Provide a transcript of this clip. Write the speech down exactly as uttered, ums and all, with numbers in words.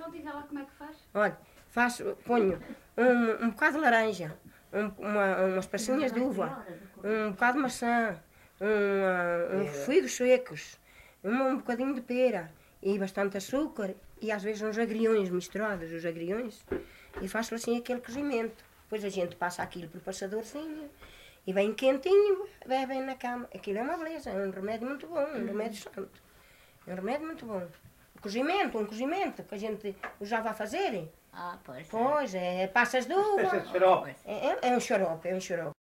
Então diga lá como é que faz. Olha, faço, ponho um, um bocado de laranja, um, uma, umas passinhas de uva, um bocado de maçã, um, uns figos secos, um, um bocadinho de pera e bastante açúcar e às vezes uns agriões misturados, os agriões, e faço assim aquele cozimento. Depois a gente passa aquilo por passadorzinho e vem quentinho, bebem na cama. Aquilo é uma beleza, é um remédio muito bom, um remédio santo. É um remédio muito bom. O cozimento, um cozimento que a gente usava a fazer. Ah, pois. Pois, é passas de uva. Esse é xarope. É, é, é um xarope, é um xarope.